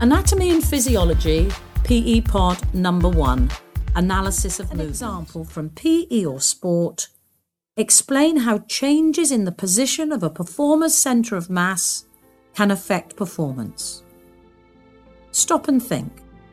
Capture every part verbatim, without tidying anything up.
Anatomy and Physiology, P E Pod number one. Analysis of an movement. Example from P E or sport. Explain how changes in the position of a performer's centre of mass can affect performance. Stop and think.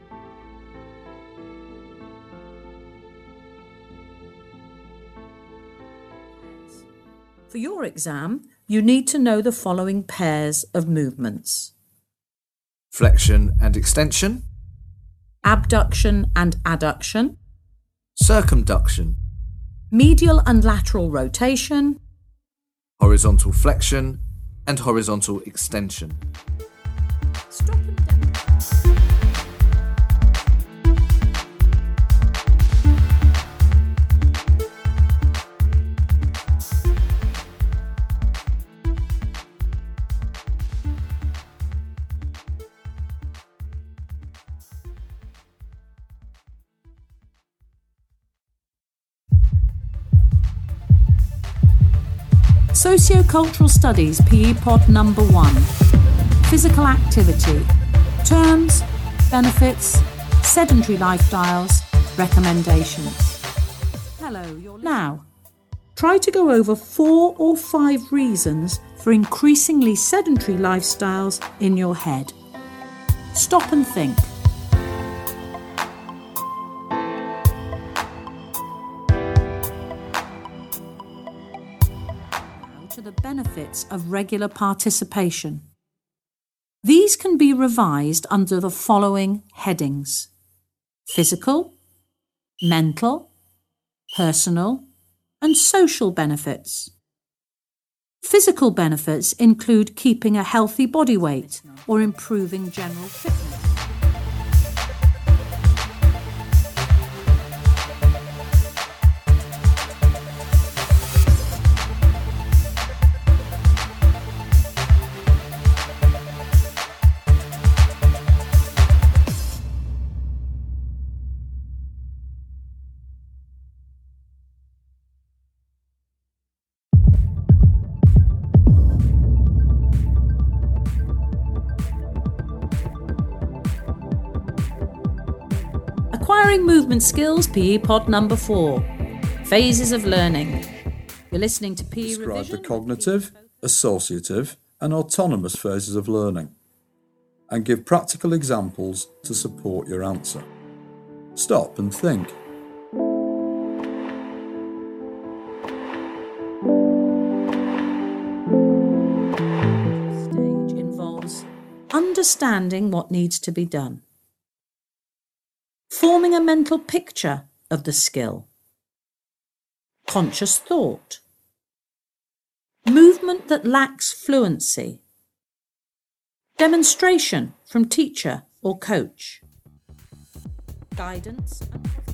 For your exam, you need to know the following pairs of movements: flexion and extension, abduction and adduction, circumduction, medial and lateral rotation, horizontal flexion and horizontal extension. Stop and demonstrate. Sociocultural Studies, P E Pod number one. Physical activity. Terms, benefits, sedentary lifestyles, recommendations. Hello, you're now. Try to go over four or five reasons for increasingly sedentary lifestyles in your head. Stop and think. To the benefits of regular participation. These can be revised under the following headings: physical, mental, personal, and social benefits. Physical benefits include keeping a healthy body weight or improving general fitness. Acquiring movement skills, P E Pod number four. Phases of learning. You're listening to P E Describe Revision. the cognitive, associative and autonomous phases of learning and give practical examples to support your answer. Stop and think. Stage involves understanding what needs to be done, forming a mental picture of the skill, conscious thought, movement that lacks fluency, demonstration from teacher or coach, guidance and